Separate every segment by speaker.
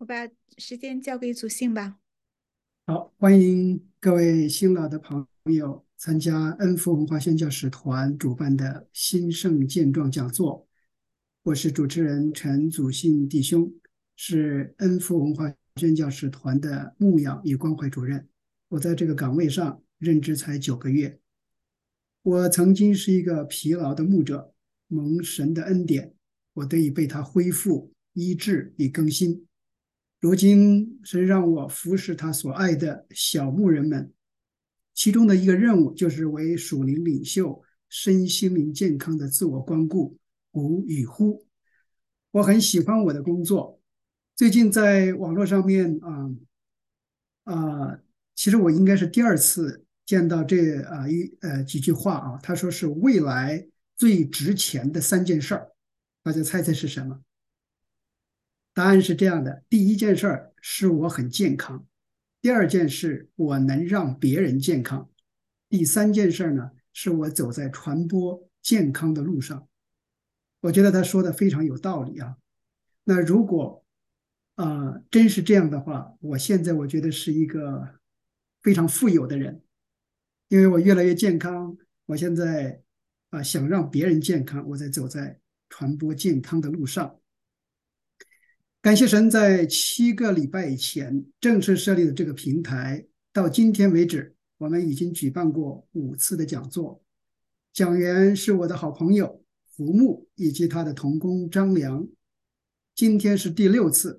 Speaker 1: 我把时间交给祖信吧。
Speaker 2: 好，欢迎各位新老的朋友参加恩福文化宣教使团主办的兴盛健壮讲座。我是主持人陈祖信弟兄，是恩福文化宣教使团的牧养与关怀主任。我在这个岗位上任职才9个月。我曾经是一个疲劳的牧者，蒙神的恩典，我得以被他恢复、医治与更新。如今，神让我服侍他所爱的小牧人们，其中的一个任务就是为属灵领袖身心灵健康的自我关顾鼓与呼。我很喜欢我的工作。最近在网络上面其实我应该是第二次见到几句话啊，他说是未来最值钱的3件事，大家猜猜是什么？答案是这样的：第一件事儿是我很健康，第二件事我能让别人健康，第三件事呢是我走在传播健康的路上。我觉得他说的非常有道理啊。那如果真是这样的话，我现在我觉得是一个非常富有的人，因为我越来越健康。我现在想让别人健康，我在走在传播健康的路上。感谢神，在7个礼拜以前正式设立的这个平台，到今天为止，我们已经举办过5次的讲座。讲员是我的好朋友胡木以及他的同工张良。今天是第6次。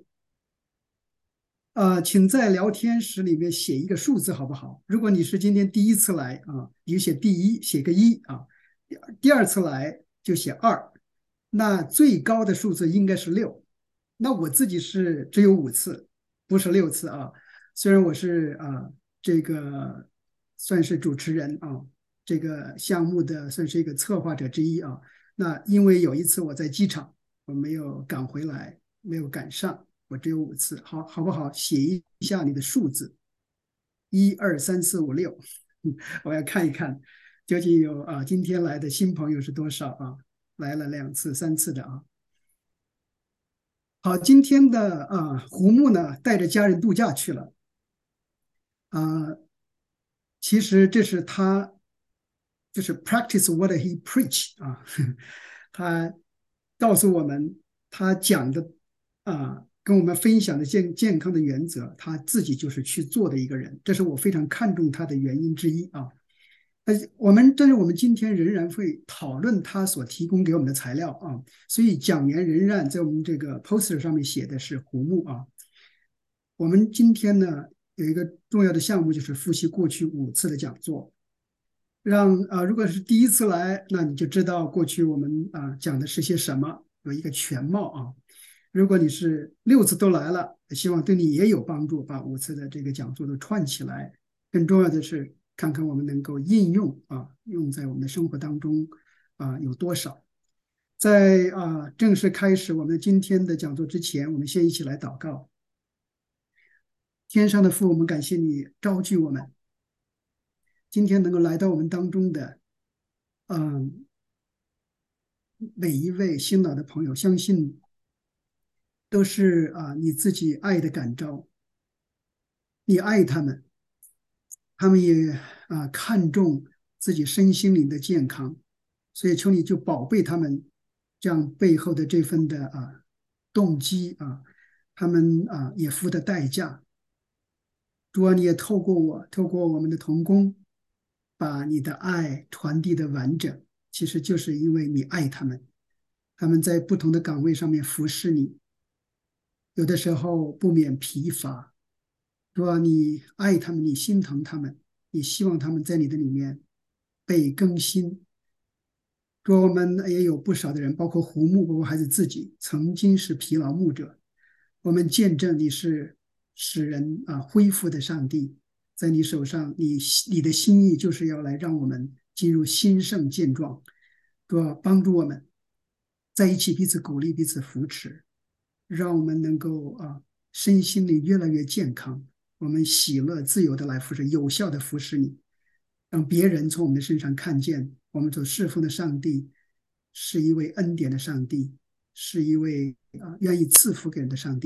Speaker 2: 请在聊天室里面写一个数字好不好？如果你是今天第一次来啊，你就写第一，写个一啊。第二次来就写2，那最高的数字应该是6。那我自己是只有5次，不是6次啊。虽然我是这个算是主持人啊，这个项目的算是一个策划者之一啊。那因为有一次我在机场，我没有赶回来，没有赶上，我只有5次。好不好？写一下你的数字，1、2、3、4、5、6。我要看一看究竟有今天来的新朋友是多少啊？来了2次、3次的啊。好，今天的胡木呢带着家人度假去了。啊、其实这是他就是 practice what he preach 啊。他告诉我们他讲的跟我们分享的健康的原则，他自己就是去做的一个人，这是我非常看重他的原因之一啊。但是我们今天仍然会讨论他所提供给我们的材料啊，所以讲员仍然在我们这个 poster 上面写的是胡木啊。我们今天呢有一个重要的项目，就是复习过去5次的讲座，如果是第一次来，那你就知道过去我们讲的是些什么，有一个全貌啊。如果你是6次都来了，希望对你也有帮助，把5次的这个讲座都串起来。更重要的是，看看我们能够应用用在我们的生活当中有多少。在正式开始我们今天的讲座之前，我们先一起来祷告。天上的父，我们感谢你召聚我们，今天能够来到我们当中的，嗯，每一位新老的朋友，相信都是你自己爱的感召，你爱他们，他们也看重自己身心灵的健康，所以求你就宝贝他们这样背后的这份的动机他们也付的代价。主啊，你也透过我，透过我们的同工，把你的爱传递的完整，其实就是因为你爱他们，他们在不同的岗位上面服侍你，有的时候不免疲乏。主啊，你爱他们，你心疼他们，你希望他们在你的里面被更新。主啊，我们也有不少的人，包括胡木，包括孩子自己，曾经是疲劳牧者。我们见证你是使人恢复的上帝，在你手上，你的心意就是要来让我们进入兴盛健壮。主啊，帮助我们在一起彼此鼓励、彼此扶持，让我们能够身心里越来越健康。我们喜乐、自由的来服侍，有效的服侍你，让别人从我们的身上看见我们所侍奉的上帝是一位恩典的上帝，是一位愿意赐福给人的上帝。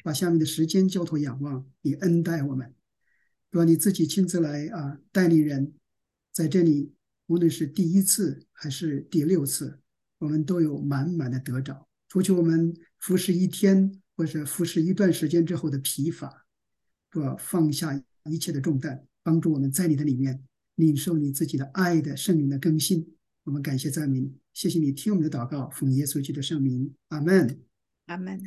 Speaker 2: 把下面的时间交托仰望，你恩待我们，说你自己亲自来带领人，在这里无论是第一次还是第6次，我们都有满满的得着，除去我们服侍一天或者服侍一段时间之后的疲乏，说放下一切的重担，帮助我们在你的里面领受你自己的爱的圣灵的更新。我们感谢赞美你，谢谢你听我们的祷告，奉耶稣基督的圣名，阿门。
Speaker 1: 阿门。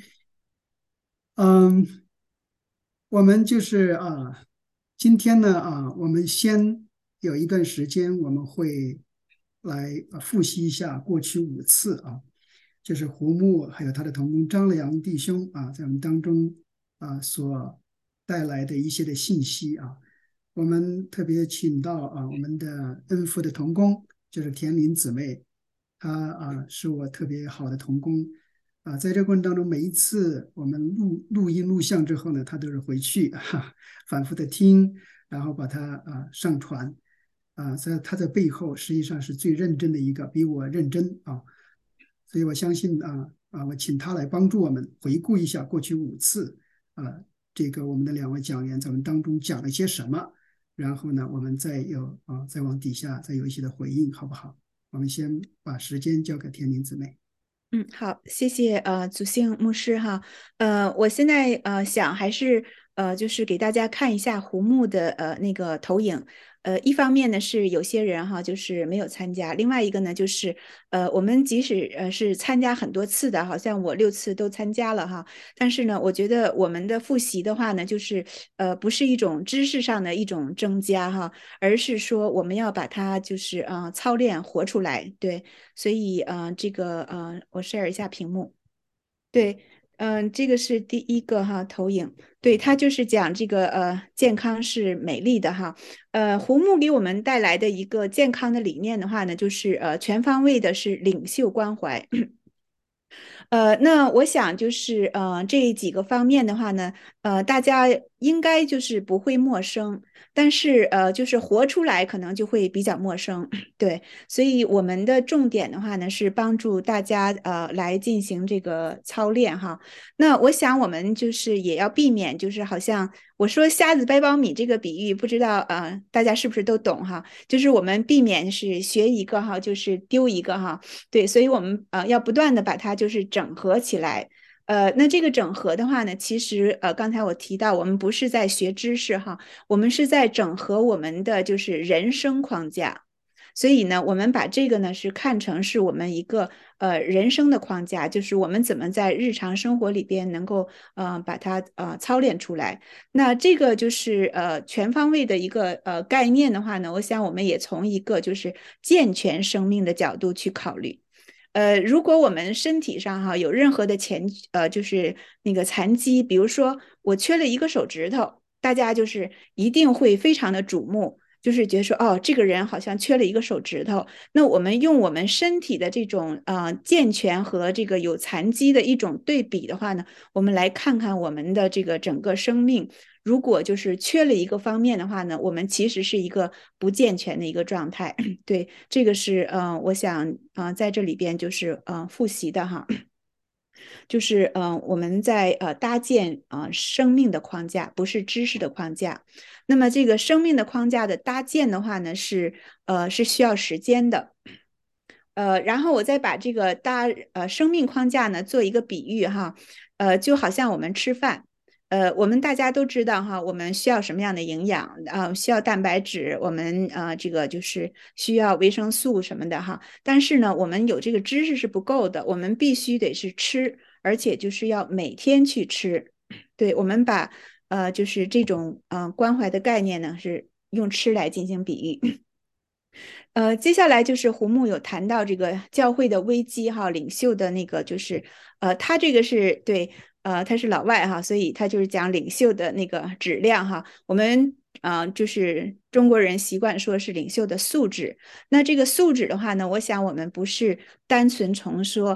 Speaker 2: 我们就是今天呢我们先有一段时间，我们会来复习一下过去5次就是胡木还有他的同工张良弟兄在我们当中所带来的一些的信息我们特别请到我们的恩福的同工，就是田林姊妹，她是我特别好的同工。在这个过程当中，每一次我们录音录像之后呢，他都是回去反复的听，然后把它上传在他在背后实际上是最认真的一个，比我认真所以我相信我请他来帮助我们回顾一下过去5次这个我们的2位讲员在我们当中讲了些什么，然后呢，我们再往底下再有一些的回应，好不好？我们先把时间交给田林姊妹。
Speaker 1: 好，谢谢祖信牧师哈。我现在想还是就是给大家看一下胡木的那个投影。一方面呢是有些人哈就是没有参加，另外一个呢就是我们即使是参加很多次的，好像我6次都参加了哈，但是呢，我觉得我们的复习的话呢，就是不是一种知识上的一种增加哈，而是说我们要把它就是操练活出来，对。所以这个我 share 一下屏幕。对，这个是第一个哈投影，对，它就是讲这个健康是美丽的哈。胡木给我们带来的一个健康的理念的话呢，就是全方位的是领袖关怀。那我想就是这几个方面的话呢，大家应该就是不会陌生，但是就是活出来可能就会比较陌生，对，所以我们的重点的话呢是帮助大家来进行这个操练哈。那我想我们就是也要避免就是好像我说瞎子掰苞米这个比喻，不知道大家是不是都懂哈？就是我们避免是学一个哈，就是丢一个哈。对，所以我们要不断的把它就是整合起来。那这个整合的话呢，其实刚才我提到，我们不是在学知识哈，我们是在整合我们的就是人生框架。所以呢，我们把这个呢是看成是我们一个人生的框架，就是我们怎么在日常生活里边能够把它操练出来。那这个就是全方位的一个概念的话呢，我想我们也从一个就是健全生命的角度去考虑。如果我们身体上哈有任何的就是那个残疾，比如说我缺了一个手指头，大家就是一定会非常的瞩目，就是觉得说哦，这个人好像缺了一个手指头。那我们用我们身体的这种健全和这个有残疾的一种对比的话呢，我们来看看我们的这个整个生命。如果就是缺了一个方面的话呢，我们其实是一个不健全的一个状态。对，这个是我想在这里边就是复习的哈，就是我们在搭建生命的框架，不是知识的框架。那么这个生命的框架的搭建的话呢，是需要时间的。然后我再把这个生命框架呢做一个比喻哈，就好像我们吃饭。我们大家都知道哈，我们需要什么样的营养需要蛋白质，我们这个就是需要维生素什么的哈。但是呢，我们有这个知识是不够的，我们必须得是吃，而且就是要每天去吃。对，我们把就是这种关怀的概念呢，是用吃来进行比喻。接下来就是胡木有谈到这个教会的危机哈，领袖的那个就是他这个是对他是老外哈，所以他就是讲领袖的那个质量哈。我们就是中国人习惯说是领袖的素质。那这个素质的话呢，我想我们不是单纯从说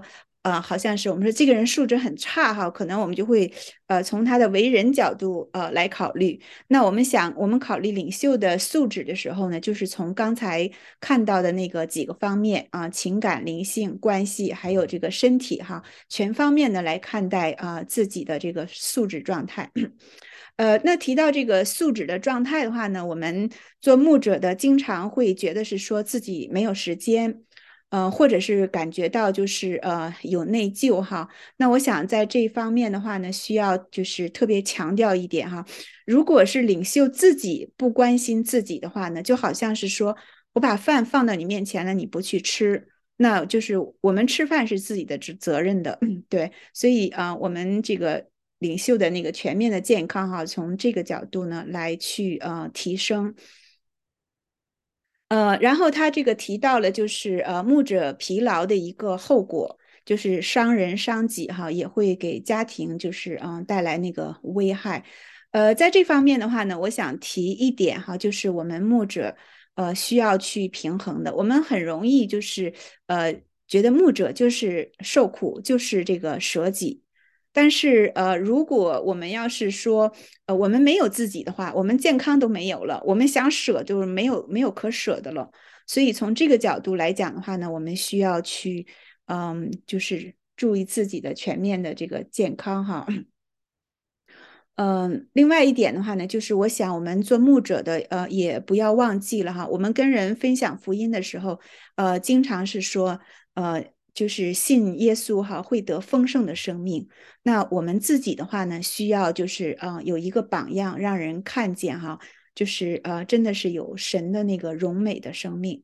Speaker 1: 好像是我们说这个人素质很差哈，可能我们就会从他的为人角度来考虑。那我们想，我们考虑领袖的素质的时候呢，就是从刚才看到的那个几个方面啊，情感、灵性、关系，还有这个身体哈，全方面的来看待自己的这个素质状态。那提到这个素质的状态的话呢，我们做牧者的经常会觉得是说自己没有时间，或者是感觉到就是有内疚哈。那我想在这方面的话呢，需要就是特别强调一点哈，如果是领袖自己不关心自己的话呢，就好像是说我把饭放到你面前了，你不去吃。那就是我们吃饭是自己的责任的，对，所以我们这个领袖的那个全面的健康哈，从这个角度呢来去提升。然后他这个提到了就是牧者疲劳的一个后果，就是伤人伤己哈，也会给家庭就是带来那个危害。在这方面的话呢，我想提一点哈，就是我们牧者需要去平衡的。我们很容易就是觉得牧者就是受苦，就是这个舍己。但是如果我们要是说我们没有自己的话，我们健康都没有了，我们想舍就是没有可舍的了。所以从这个角度来讲的话呢，我们需要去就是注意自己的全面的这个健康哈。另外一点的话呢，就是我想我们做牧者的，也不要忘记了哈，我们跟人分享福音的时候，经常是说，就是信耶稣哈，会得丰盛的生命。那我们自己的话呢，需要就是有一个榜样，让人看见哈，就是真的是有神的那个荣美的生命。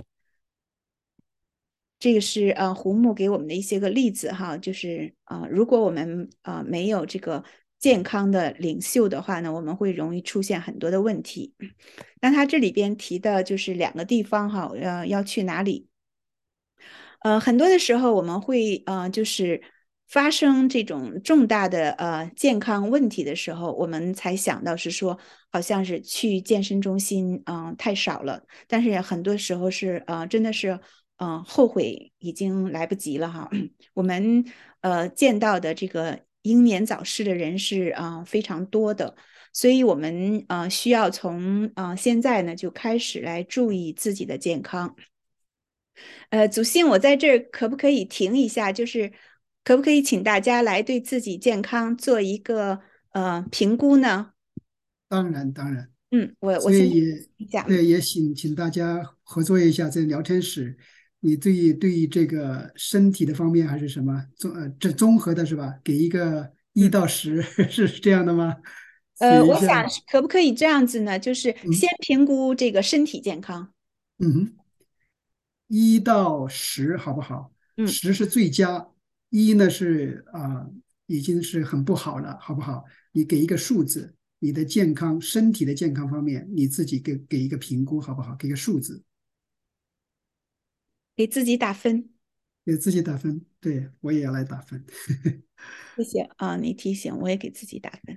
Speaker 1: 这个是胡木给我们的一些个例子哈，就是如果我们没有这个健康的领袖的话呢，我们会容易出现很多的问题。那他这里边提的就是两个地方哈，要去哪里？很多的时候我们会就是发生这种重大的健康问题的时候，我们才想到是说，好像是去健身中心太少了，但是很多时候是真的是后悔已经来不及了哈。我们见到的这个英年早逝的人是非常多的，所以我们需要从现在呢就开始来注意自己的健康。祖信，我在这儿可不可以停一下？就是可不可以请大家来对自己健康做一个评估呢？
Speaker 2: 当然当然，
Speaker 1: 我现在
Speaker 2: 所以也
Speaker 1: 一下，
Speaker 2: 对，也请大家合作一下，在聊天室，你对于这个身体的方面还是什么这综合的是吧？给一个1到10，是这样的吗？写一
Speaker 1: 我想
Speaker 2: 下，
Speaker 1: 可不可以这样子呢？就是先
Speaker 2: 嗯
Speaker 1: 评估这个身体健康，
Speaker 2: 嗯哼，1到10好不好？
Speaker 1: 嗯，
Speaker 2: 十是最佳，一呢是已经是很不好了，好不好？你给一个数字，你的健康身体的健康方面，你自己给一个评估好不好？给个数字。
Speaker 1: 给自己打分。
Speaker 2: 给自己打分，对，我也要来打分。
Speaker 1: 谢谢你提醒，我也给自己打分，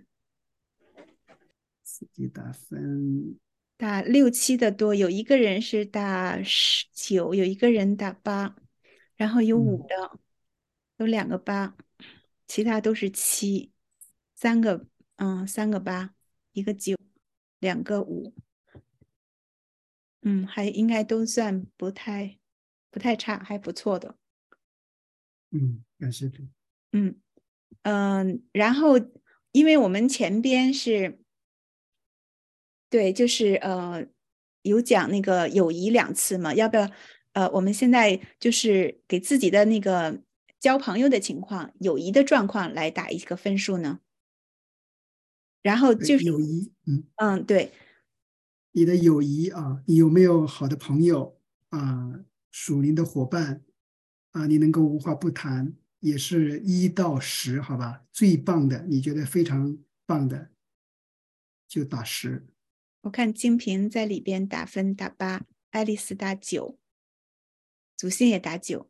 Speaker 2: 自己打分，
Speaker 1: 打6、7的多，有一个人是打9，有一个人打8，然后有五
Speaker 2: 嗯
Speaker 1: 的，有2个8，其他都是7，3个8，1个9，2个5，还应该都算不太差，还不错的。
Speaker 2: 感谢主。
Speaker 1: 嗯然后因为我们前边是对，就是有讲那个友谊2次嘛，要不要我们现在就是给自己的那个交朋友的情况、友谊的状况来打一个分数呢？然后
Speaker 2: 对，
Speaker 1: 就是
Speaker 2: 友谊，
Speaker 1: 对，
Speaker 2: 你的友谊啊，你有没有好的朋友啊，属灵的伙伴啊，你能够无话不谈，也是1到10，好吧？最棒的，你觉得非常棒的，就打10。
Speaker 1: 我看金平在里边打分打8，爱丽丝打9，祖信也打9，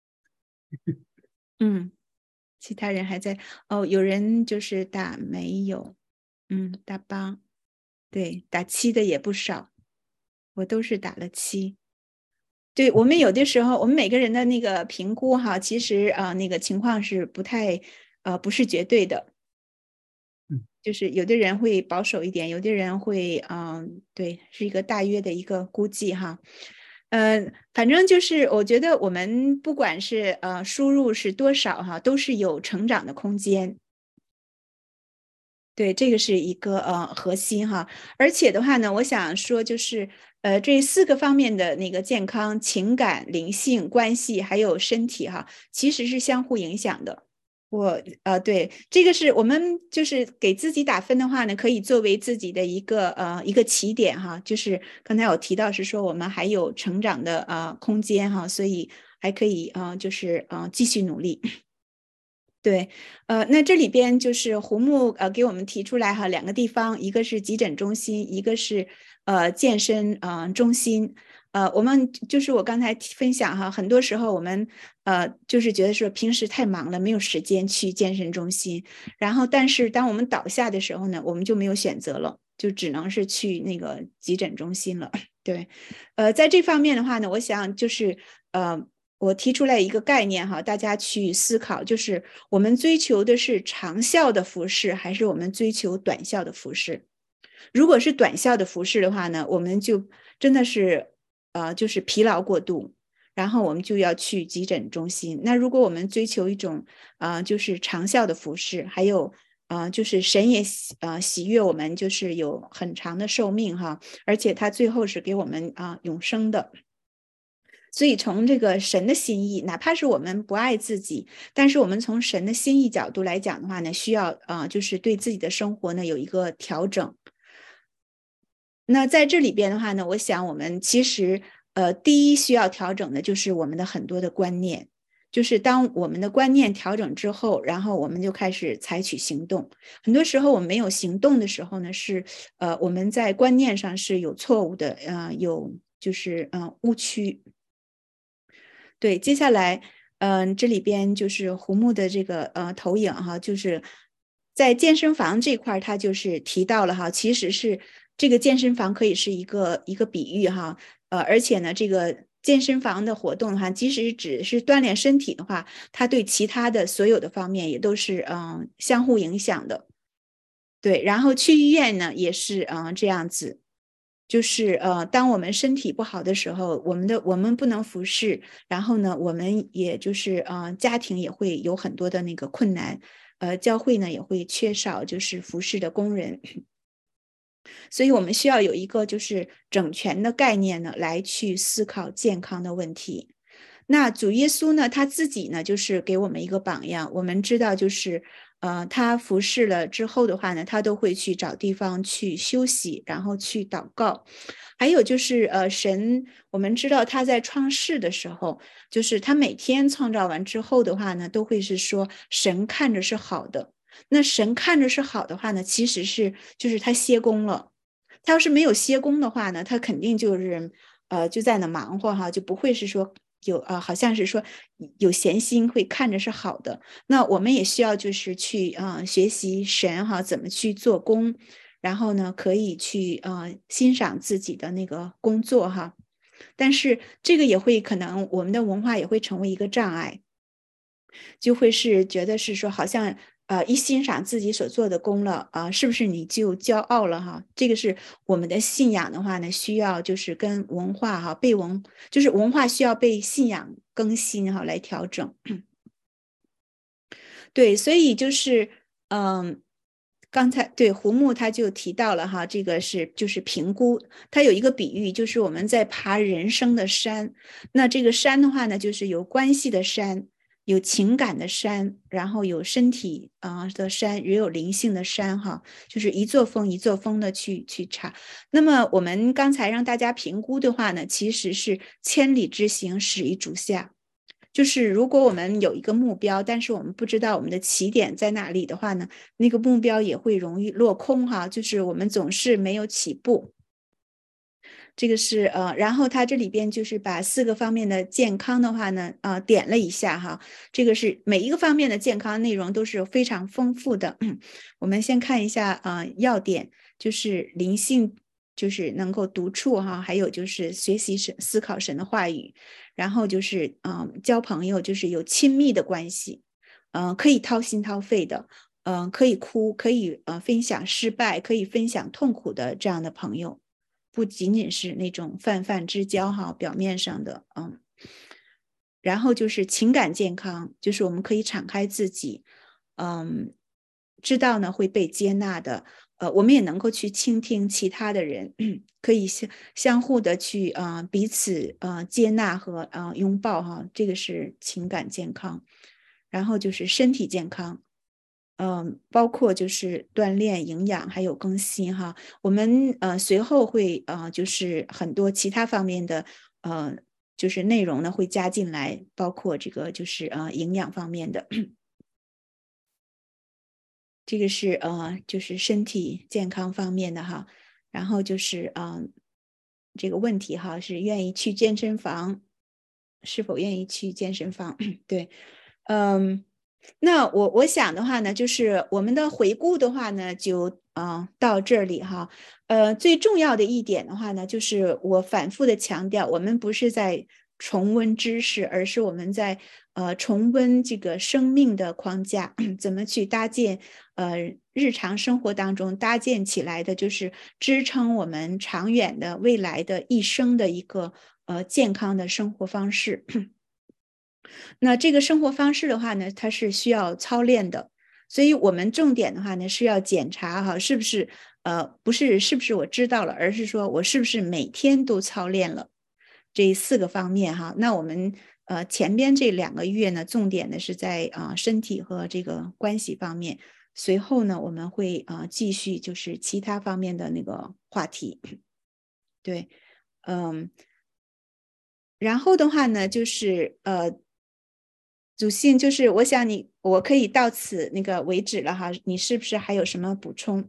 Speaker 1: 嗯，其他人还在有人就是打没有，打8，对，打7的也不少，我都是打了7。 对，我们有的时候，我们每个人的那个评估哈，其实那个情况是不是绝对的，
Speaker 2: 嗯
Speaker 1: 就是有的人会保守一点，有的人会对，是一个大约的一个估计哈。反正就是我觉得我们不管是输入是多少哈，都是有成长的空间。对，这个是一个核心哈，而且的话呢，我想说就是这4个方面的那个健康、情感、灵性、关系还有身体哈，其实是相互影响的。对，这个是我们就是给自己打分的话呢，可以作为自己的一个起点哈，就是刚才有提到是说我们还有成长的空间哈，所以还可以就是继续努力。对，那这里边就是胡木给我们提出来哈，2个地方，一个是急诊中心，一个是健身中心。我们就是我刚才分享哈，很多时候我们就是觉得说平时太忙了，没有时间去健身中心，然后但是当我们倒下的时候呢，我们就没有选择了，就只能是去那个急诊中心了。对，在这方面的话呢，我想就是我提出来一个概念哈，大家去思考，就是我们追求的是长效的服饰，还是我们追求短效的服饰？如果是短效的服饰的话呢，我们就真的是就是疲劳过度，然后我们就要去急诊中心。那如果我们追求一种就是长效的服饰，还有就是神也喜悦我们，就是有很长的寿命哈，而且他最后是给我们永生的。所以从这个神的心意，哪怕是我们不爱自己，但是我们从神的心意角度来讲的话呢，需要就是对自己的生活呢有一个调整。那在这里边的话呢，我想我们其实第一需要调整的就是我们的很多的观念，就是当我们的观念调整之后，然后我们就开始采取行动。很多时候我们没有行动的时候呢，是我们在观念上是有错误的，有就是误区。对，接下来，这里边就是胡木的这个投影哈，就是在健身房这块他就是提到了哈，其实是这个健身房可以是一个比喻哈，而且呢，这个健身房的活动哈，即使只是锻炼身体的话，它对其他的所有的方面也都是相互影响的。对，然后去医院呢也是这样子。就是当我们身体不好的时候，我们不能服侍，然后呢，我们也就是家庭也会有很多的那个困难，教会呢也会缺少就是服侍的工人，所以我们需要有一个就是整全的概念呢，来去思考健康的问题。那主耶稣呢，他自己呢，就是给我们一个榜样。我们知道，就是他服侍了之后的话呢，他都会去找地方去休息，然后去祷告。还有就是神，我们知道他在创世的时候，就是他每天创造完之后的话呢，都会是说神看着是好的。那神看着是好的话呢，其实是就是他歇工了。他要是没有歇工的话呢，他肯定就是就在那忙活哈，就不会是说好像是说有闲心会看着是好的。那我们也需要就是去学习神哈怎么去做工，然后呢可以去欣赏自己的那个工作哈。但是这个也会可能我们的文化也会成为一个障碍。就会是觉得是说，好像一欣赏自己所做的功了是不是你就骄傲了哈？这个是我们的信仰的话呢，需要就是跟文化哈就是文化需要被信仰更新哈来调整。对，所以就是嗯。刚才对胡木他就提到了哈，这个是就是评估，他有一个比喻，就是我们在爬人生的山，那这个山的话呢，就是有关系的山，有情感的山，然后有身体的山，也有灵性的山哈，就是一座峰一座峰的去查。那么我们刚才让大家评估的话呢，其实是千里之行始于足下。就是如果我们有一个目标，但是我们不知道我们的起点在哪里的话呢，那个目标也会容易落空哈。就是我们总是没有起步。这个是然后它这里边就是把4个方面的健康的话呢，点了一下哈。这个是每一个方面的健康内容都是非常丰富的。我们先看一下要点，就是灵性就是能够独处哈，还有就是学习思考神的话语，然后就是交朋友，就是有亲密的关系，可以掏心掏肺的，可以哭，可以分享失败，可以分享痛苦的这样的朋友，不仅仅是那种泛泛之交哈，表面上的然后就是情感健康，就是我们可以敞开自己，知道呢会被接纳的，我们也能够去倾听其他的人，可以相互的去彼此接纳和拥抱哈，这个是情感健康。然后就是身体健康，包括就是锻炼、营养还有更新哈。我们随后会就是很多其他方面的就是内容呢会加进来，包括这个就是营养方面的。这个是就是身体健康方面的哈，然后就是这个问题哈是愿意去健身房，是否愿意去健身房？对，嗯，那我想的话呢，就是我们的回顾的话呢，就到这里哈。最重要的一点的话呢，就是我反复的强调，我们不是在重温知识，而是我们在重温这个生命的框架，怎么去搭建日常生活当中搭建起来的，就是支撑我们长远的未来的一生的一个健康的生活方式。那这个生活方式的话呢，它是需要操练的，所以我们重点的话呢是要检查哈，是不是不是是不是我知道了，而是说我是不是每天都操练了这4个方面哈。那我们前边这2个月呢，重点的是在身体和这个关系方面，随后呢我们会继续就是其他方面的那个话题，对，然后的话呢就是祖信就是我想我可以到此那个为止了哈，你是不是还有什么补充？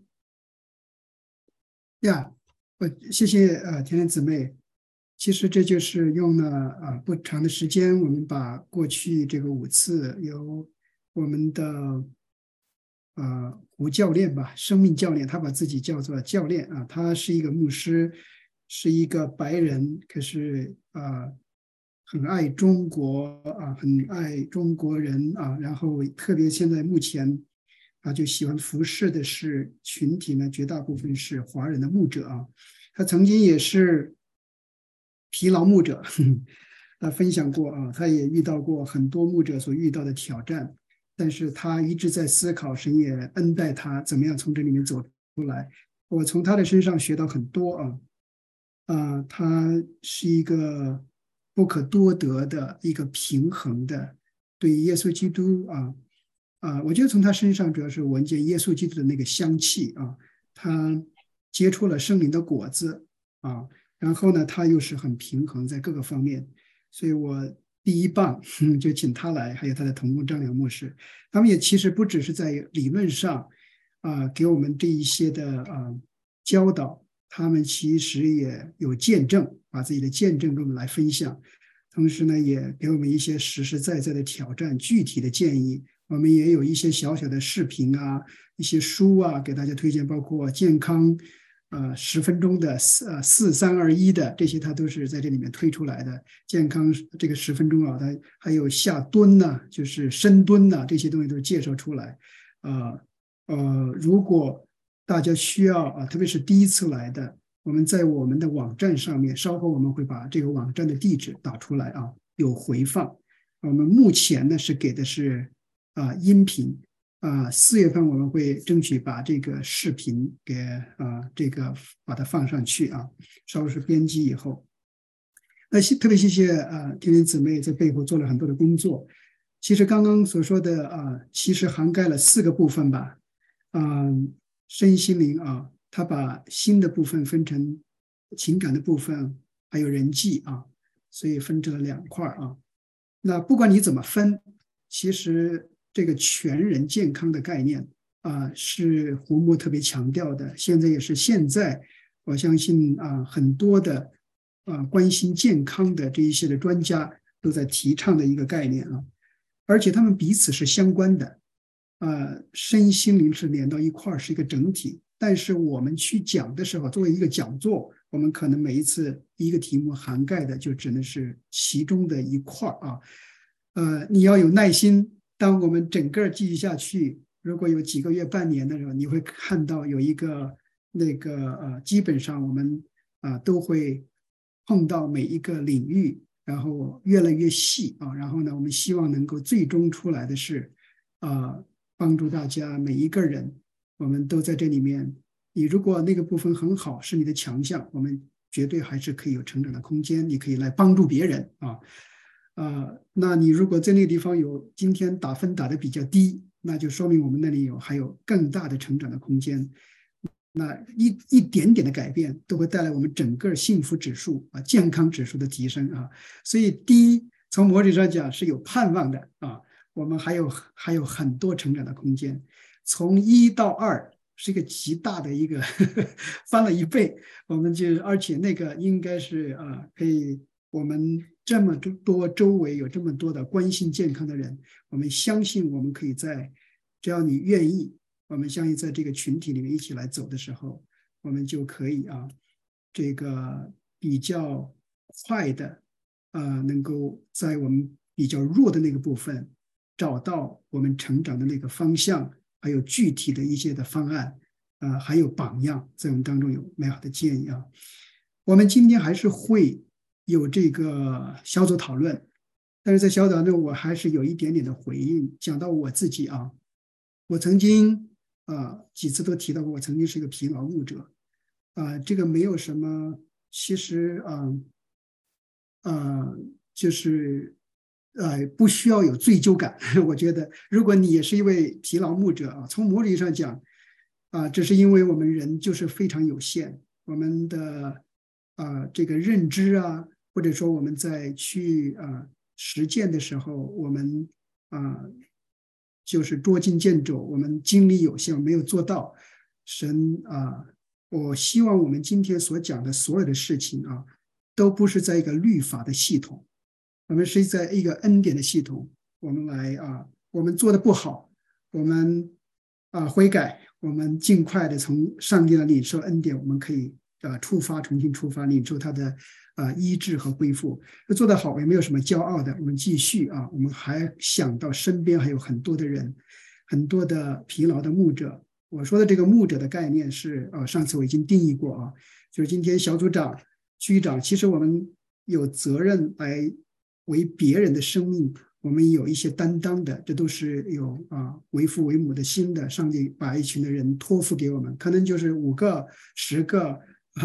Speaker 2: 呀，谢谢甜甜姊妹。其实这就是用了不长的时间，我们把过去这个5次由我们的胡教练吧，生命教练，他把自己叫做教练啊，他是一个牧师，是一个白人，可是很爱中国啊，很爱中国人啊，然后特别现在目前就喜欢服侍的是群体呢，绝大部分是华人的牧者啊，他曾经也是疲劳牧者，他分享过啊，他也遇到过很多牧者所遇到的挑战。但是他一直在思考，神也恩待他怎么样从这里面走出来。我从他的身上学到很多他是一个不可多得的一个平衡的，对耶稣基督我觉得从他身上主要是闻见耶稣基督的那个香气他结出了圣灵的果子然后呢，他又是很平衡在各个方面，所以我第一棒就请他来，还有他的同工张良牧师，他们也其实不只是在理论上给我们这一些的教导，他们其实也有见证，把自己的见证跟我们来分享，同时呢，也给我们一些实实在在的挑战、具体的建议。我们也有一些小小的视频一些书给大家推荐，包括健康。10分钟的4、3、2、1的这些，它都是在这里面推出来的。健康这个10分钟它还有下蹲就是深蹲这些东西都介绍出来。如果大家需要特别是第一次来的，我们在我们的网站上面，稍后我们会把这个网站的地址打出来有回放。我们目前呢是给的是音频。4月份我们会争取把这个视频给这个把它放上去稍微是编辑以后。那特别谢谢甜甜姊妹在背后做了很多的工作。其实刚刚所说的其实涵盖了4个部分吧。身心灵它把心的部分分成情感的部分，还有人际所以分成了2块那不管你怎么分，其实这个全人健康的概念是胡牧特别强调的，现在也是现在我相信很多的关心健康的这一些的专家都在提倡的一个概念而且他们彼此是相关的身心灵是连到一块儿，是一个整体。 但是我们去讲的时候，作为一个讲座，我们可能每一次一个题目涵盖的就只能是其中的一块啊。你要有耐心，当我们整个继续下去，如果有几个月、半年的时候，你会看到有一个基本上我们都会碰到每一个领域，然后越来越细啊。然后呢，我们希望能够最终出来的是帮助大家每一个人，我们都在这里面。你如果那个部分很好，是你的强项，我们绝对还是可以有成长的空间，你可以来帮助别人啊。那你如果在那个地方有今天打分打得比较低，那就说明我们那里还有更大的成长的空间。那一点点的改变都会带来我们整个幸福指数健康指数的提升啊。所以第一，从某种上讲是有盼望的啊，我们还有很多成长的空间。从1到2是一个极大的一个翻了1倍，我们而且那个应该是可以我们这么多周围有这么多的关心健康的人，我们相信我们可以只要你愿意，我们相信在这个群体里面一起来走的时候，我们就可以这个比较快的能够在我们比较弱的那个部分找到我们成长的那个方向，还有具体的一些的方案还有榜样，在我们当中有美好的建议啊。我们今天还是会有这个小组讨论，但是在小组讨论我还是有一点点的回应。讲到我自己我曾经几次都提到过，我曾经是一个疲劳牧者这个没有什么，其实就是不需要有罪疚感。我觉得如果你也是一位疲劳牧者从某种意义上讲这是因为我们人就是非常有限，我们的这个认知或者说我们在去实践的时候，我们就是捉襟见肘，我们精力有限，没有做到。神我希望我们今天所讲的所有的事情都不是在一个律法的系统，我们是在一个恩典的系统。我们来我们做的不好，我们悔改，我们尽快的从上帝的领受恩典，我们可以重新出发，领受他的医治和恢复。做得好也没有什么骄傲的，我们继续我们还想到身边还有很多的人，很多的疲劳的牧者。我说的这个牧者的概念是上次我已经定义过就是今天小组长、区长，其实我们有责任来为别人的生命，我们有一些担当的，这都是有为父为母的心的。上帝把一群的人托付给我们，可能就是5个、10个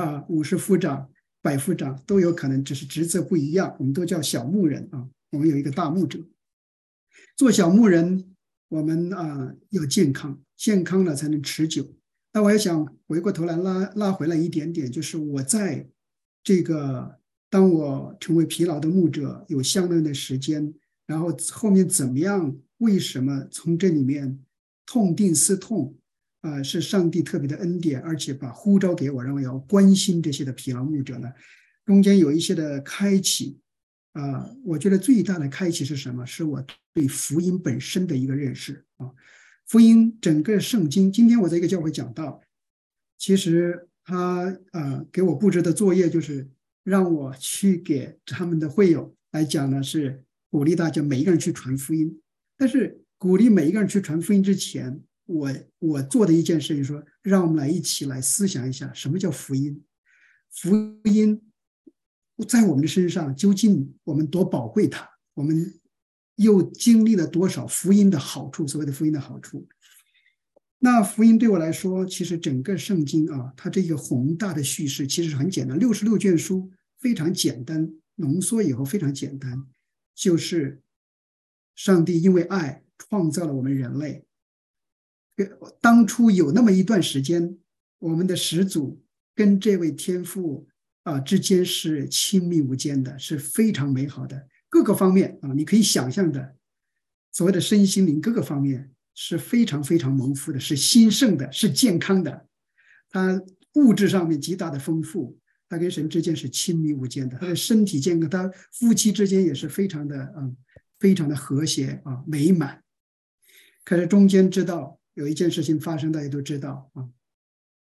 Speaker 2: 50副长、100副长都有可能，只是职责不一样，我们都叫小牧人我们有一个大牧者。做小牧人，我们要健康，健康了才能持久。那我也想回过头来拉回来一点点，就是我在这个当我成为疲劳的牧者有相当的时间，然后后面怎么样，为什么从这里面痛定思痛是上帝特别的恩典，而且把呼召给我，让我要关心这些的疲劳牧者呢？中间有一些的开启我觉得最大的开启是什么？是我对福音本身的一个认识福音整个圣经，今天我在一个教会讲到，其实他给我布置的作业就是让我去给他们的会友来讲呢，是鼓励大家每一个人去传福音。但是鼓励每一个人去传福音之前，我做的一件事情说，让我们来一起来思想一下，什么叫福音？福音在我们的身上究竟我们多宝贵它？我们又经历了多少福音的好处？所谓的福音的好处，那福音对我来说，其实整个圣经它这个宏大的叙事其实很简单，66卷书非常简单，浓缩以后非常简单，就是上帝因为爱创造了我们人类。当初有那么一段时间，我们的始祖跟这位天父之间是亲密无间的，是非常美好的，各个方面你可以想象的，所谓的身心灵各个方面是非常非常丰富的，是兴盛的，是健康的。他物质上面极大的丰富，他跟神之间是亲密无间的，他的身体健康，他夫妻之间也是非常的和谐美满。可是中间知道有一件事情发生，大家都知道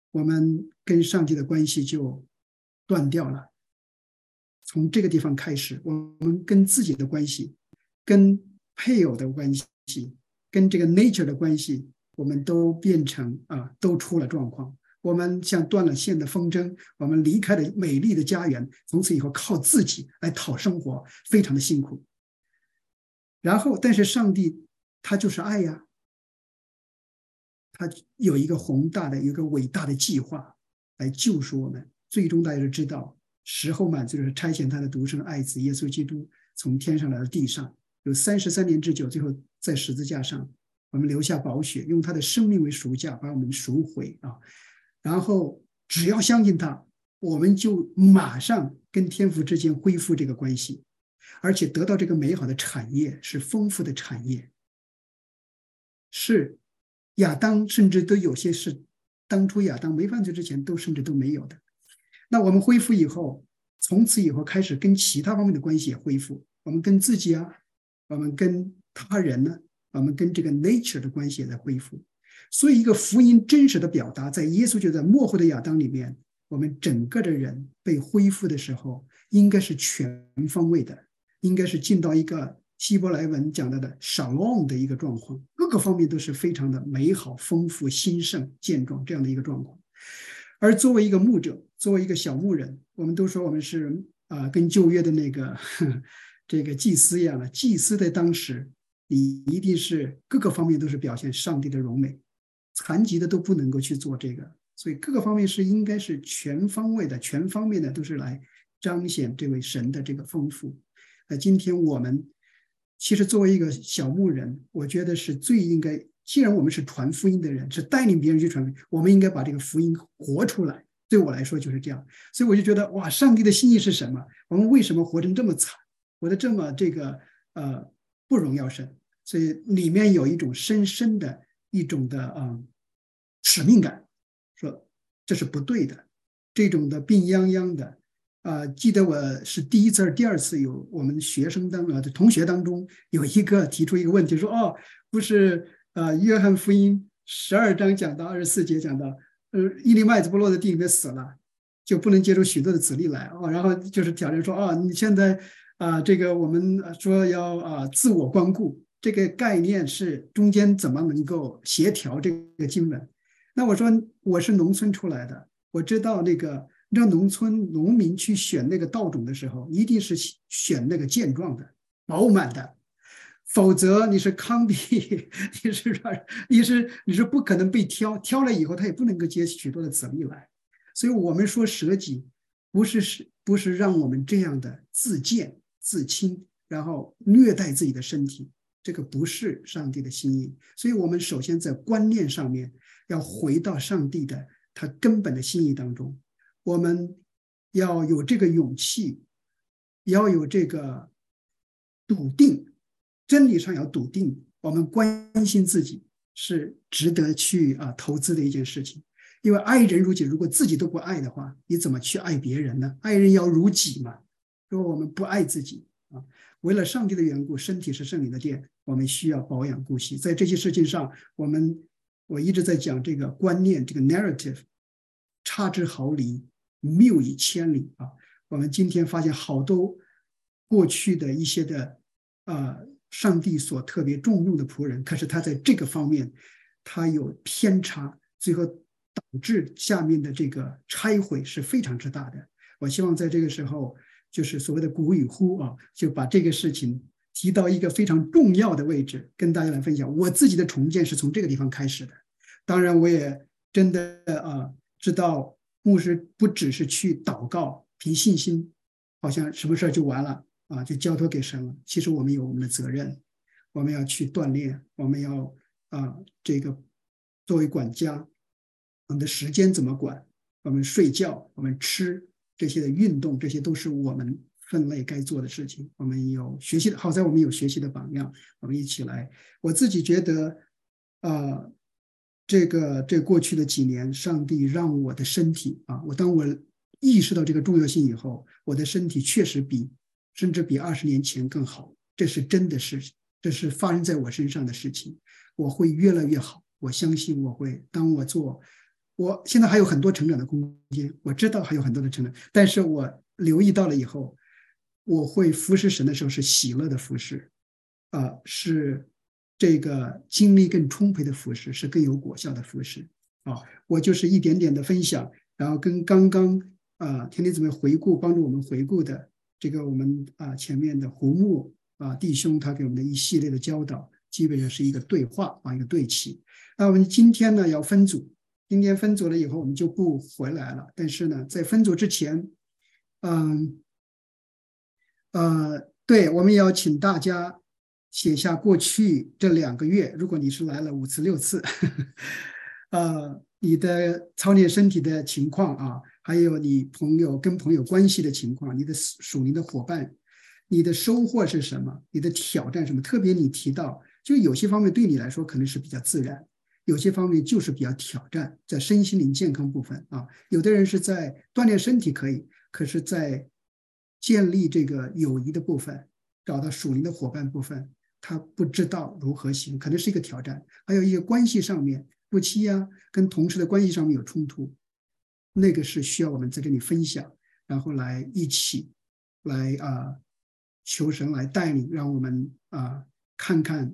Speaker 2: 我们跟上帝的关系就断掉了。从这个地方开始，我们跟自己的关系，跟配偶的关系，跟这个 nature 的关系，我们都变成都出了状况。我们像断了线的风筝，我们离开了美丽的家园，从此以后靠自己来讨生活，非常的辛苦。然后，但是上帝他就是爱呀，他有一个宏大的、有一个伟大的计划来救赎我们。最终大家都知道，时候满，就是差遣他的独生爱子耶稣基督从天上来到地上，有33年之久，最后在十字架上，我们留下宝血，用他的生命为赎价，把我们赎回啊。然后只要相信他，我们就马上跟天父之间恢复这个关系，而且得到这个美好的产业，是丰富的产业。是亚当甚至都有些是当初亚当没犯罪之前甚至都没有的。那我们恢复以后，从此以后开始跟其他方面的关系也恢复，我们跟自己我们跟他人呢，我们跟这个 nature 的关系也在恢复。所以一个福音真实的表达，在耶稣就在末后的亚当里面，我们整个的人被恢复的时候，应该是全方位的，应该是进到一个希伯来文讲到的 shalom 的一个状况，各个方面都是非常的美好、丰富、兴盛、健壮这样的一个状况。而作为一个牧者，作为一个小牧人，我们都说我们是跟旧约的那个这个祭司一样的，祭司在当时你一定是各个方面都是表现上帝的荣美，残疾的都不能够去做这个，所以各个方面是应该是全方位的、全方面的，都是来彰显这位神的这个丰富。今天我们其实作为一个小牧人，我觉得是最应该，既然我们是传福音的人，是带领别人去传福音，我们应该把这个福音活出来。对我来说就是这样，所以我就觉得哇，上帝的心意是什么？我们为什么活成这么惨，活得这么这个不荣耀神？所以里面有一种深深的一种的使命感，说这是不对的，这种的病殃殃的。记得我是第一次还是第二次，有我们学生同学当中有一个提出一个问题，说不是约翰福音12章讲到24节讲到，一粒麦子不落在地里面死了，就不能结出许多的子粒来然后就是挑战说你现在这个我们说要自我光顾，这个概念是中间怎么能够协调这个经文？那我说我是农村出来的，我知道让农村农民去选那个稻种的时候，一定是选那个健壮的、饱满的，否则你是糠秕，你是不可能被挑了以后，它也不能够结许多的子粒来。所以我们说舍己，不是让我们这样的自贱自轻，然后虐待自己的身体，这个不是上帝的心意。所以我们首先在观念上面要回到上帝的他根本的心意当中。我们要有这个勇气，要有这个笃定，真理上要笃定。我们关心自己是值得去投资的一件事情，因为爱人如己，如果自己都不爱的话，你怎么去爱别人呢？爱人要如己嘛。如果我们不爱自己为了上帝的缘故，身体是圣灵的殿，我们需要保养顾惜。在这些事情上，我一直在讲这个观念，这个 narrative 差之毫厘，谬以千里我们今天发现好多过去的一些的上帝所特别重用的仆人，可是他在这个方面他有偏差，最后导致下面的这个拆毁是非常之大的。我希望在这个时候，就是所谓的鼓与呼就把这个事情提到一个非常重要的位置，跟大家来分享。我自己的重建是从这个地方开始的，当然我也真的知道牧师不只是去祷告凭信心，好像什么事就完了就交托给神了。其实我们有我们的责任，我们要去锻炼，我们要这个作为管家，我们的时间怎么管，我们睡觉，我们吃这些的运动，这些都是我们分类该做的事情。我们有学习的，好在我们有学习的榜样，我们一起来。我自己觉得这过去的几年，上帝让我的身体当我意识到这个重要性以后，我的身体确实甚至比20年前更好。这是真的事情，这是发生在我身上的事情。我会越来越好，我相信我会。当我做我现在还有很多成长的空间，我知道还有很多的成长，但是我留意到了以后，我会服侍神的时候是喜乐的服侍，是这个精力更充沛的服侍，是更有果效的服侍。我就是一点点的分享，然后跟刚刚天天姊妹帮助我们回顾的这个我们前面的胡木弟兄他给我们的一系列的教导，基本上是一个对话一个对齐。那我们今天呢要分组，今天分组了以后我们就不回来了，但是呢在分组之前，对，我们要请大家写下过去这2个月，如果你是来了5次6次，你的操练身体的情况还有你跟朋友关系的情况，你的属灵的伙伴，你的收获是什么，你的挑战什么？特别你提到，就有些方面对你来说可能是比较自然，有些方面就是比较挑战，在身心灵健康部分有的人是在锻炼身体可以，可是在建立这个友谊的部分，找到属灵的伙伴部分，他不知道如何行，可能是一个挑战。还有一些关系上面，夫妻跟同事的关系上面有冲突，那个是需要我们在这里分享，然后来一起来求神来带领，让我们看看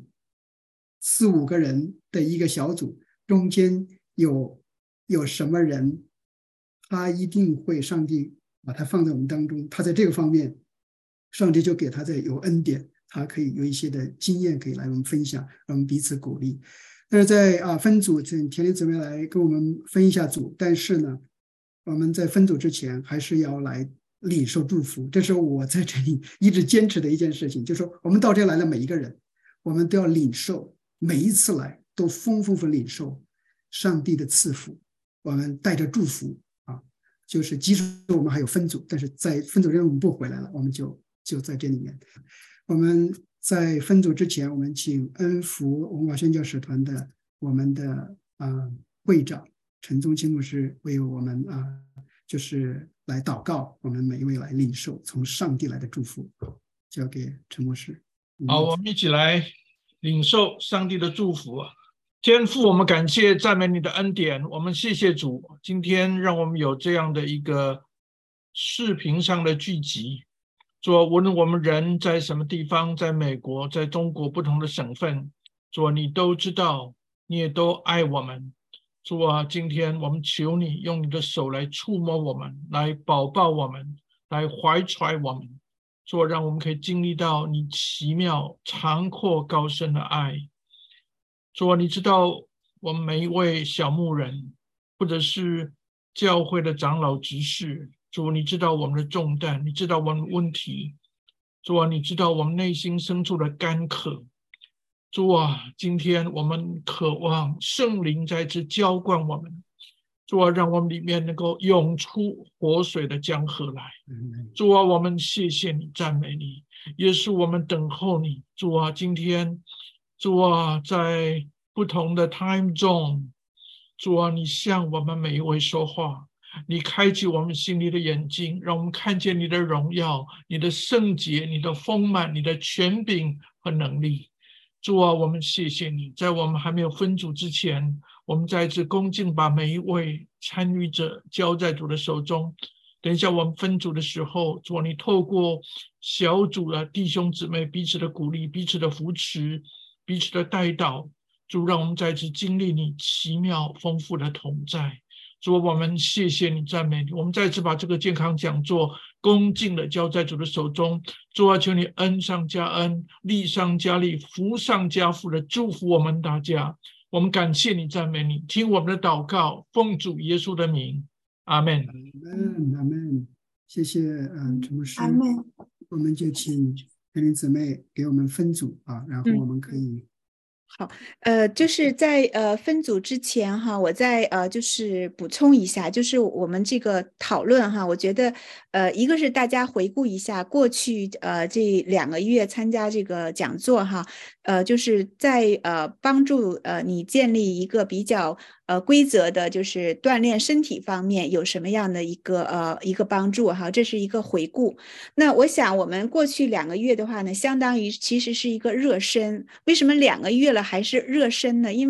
Speaker 2: 4、5个人的一个小组中间有什么人，他一定会上帝把他放在我们当中，他在这个方面，上帝就给他有恩典，他可以有一些的经验可以来我们分享，让我们彼此鼓励。但是在分组，请田丽姊妹来跟我们分一下组。但是呢，我们在分组之前还是要来领受祝福，这是我在这里一直坚持的一件事情，就是说我们到这来的每一个人，我们都要领受，每一次来都丰丰领受上帝的赐福，我们带着祝福就是即使我们还有分组，但是在分组任务不回来了，我们就在这里面。我们在分组之前，我们请恩福文化宣教使团的我们的会长陈宗清牧师为我们就是来祷告，我们每一位来领受从上帝来的祝福，交给陈牧师。
Speaker 3: 好，我们一起来领受上帝的祝福。天父，我们感谢赞美你的恩典，我们谢谢主，今天让我们有这样的一个视频上的聚集。主，无论我们人在什么地方，在美国，在中国不同的省份，主，你都知道，你也都爱我们。主啊，今天我们求你用你的手来触摸我们，来保抱我们，来怀揣我们。主，让我们可以经历到你奇妙、长阔、高深的爱。主，你知道我们每一位小牧人，或者是教会的长老执事，主，你知道我们的重担，你知道我们的问题。主啊，你知道我们内心深处的干渴。主啊，今天我们渴望圣灵再次浇灌我们。主啊，让我们里面能够涌出活水的江河来。主啊，我们谢谢你，赞美你。也是我们等候你。主啊，今天主啊，在不同的 time zone， 主啊，你向我们每一位说话，你开启我们心里的眼睛，让我们看见你的荣耀，你的圣洁，你的丰满，你的权柄和能力。主啊，我们谢谢你，在我们还没有分组之前，我们再一次恭敬把每一位参与者交在主的手中。等一下我们分组的时候，主啊，你透过小组的弟兄姊妹彼此的鼓励，彼此的扶持，彼此的带导，主，让我们再次经历你奇妙丰富的同在。主，我们谢谢你，赞美你。我们再次把这个健康讲座恭敬的交在主的手中。主啊，求你恩上加恩，利上加利，福上加福的祝福我们大家。我们感谢你，赞美你，听我们的祷告，奉主耶稣的名，阿们。
Speaker 2: 阿们。谢谢陈牧师。
Speaker 1: 阿们。
Speaker 2: 我们就请培林姊妹给我们分组然后我们可以
Speaker 1: 好，就是在分组之前哈，我再就是补充一下，就是我们这个讨论哈，我觉得一个是大家回顾一下过去这2个月参加这个讲座哈，就是在帮助你建立一个比较规则的，就是锻炼身体方面有什么样的一个帮助哈，这是一个回顾。那我想我们过去2个月的话呢，相当于其实是一个热身。为什么2个月了还是热身呢？因为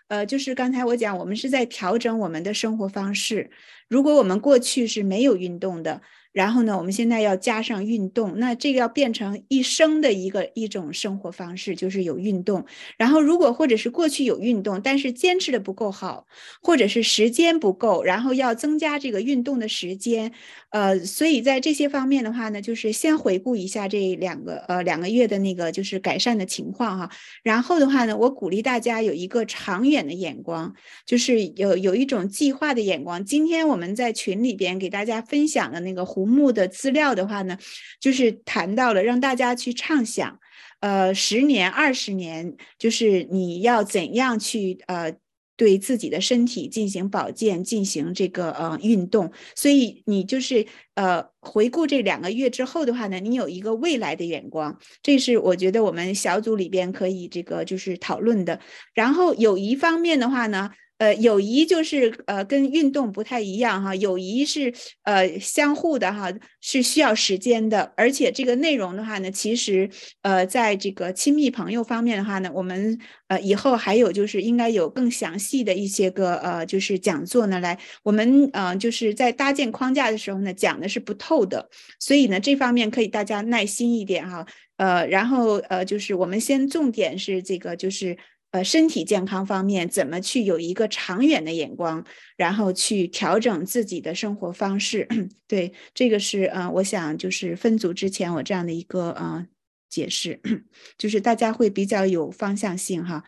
Speaker 1: 就是刚才我讲，我们是在调整我们的生活方式。如果我们过去是没有运动的，然后呢，我们现在要加上运动，那这个要变成一生的一种生活方式，就是有运动。然后如果或者是过去有运动，但是坚持的不够好，或者是时间不够，然后要增加这个运动的时间，所以在这些方面的话呢，就是先回顾一下这两个月的那个就是改善的情况哈。然后的话呢，我鼓励大家有一个长远的眼光，就是有一种计划的眼光。今天我们在群里边给大家分享的那个湖木的资料的话呢，就是谈到了让大家去畅想，10年、20年，就是你要怎样去对自己的身体进行保健，进行这个运动。所以你就是回顾这2个月之后的话呢，你有一个未来的眼光，这是我觉得我们小组里边可以这个就是讨论的。然后友谊方面的话呢，友谊就是跟运动不太一样哈，友谊是相互的哈，是需要时间的，而且这个内容的话呢，其实在这个亲密朋友方面的话呢，我们以后还有就是应该有更详细的一些个就是讲座呢，来我们就是在搭建框架的时候呢，讲的是不透的，所以呢这方面可以大家耐心一点哈，然后就是我们先重点是这个就是身体健康方面怎么去有一个长远的眼光，然后去调整自己的生活方式。对，这个是我想就是分组之前我这样的一个解释，就是大家会比较有方向性哈。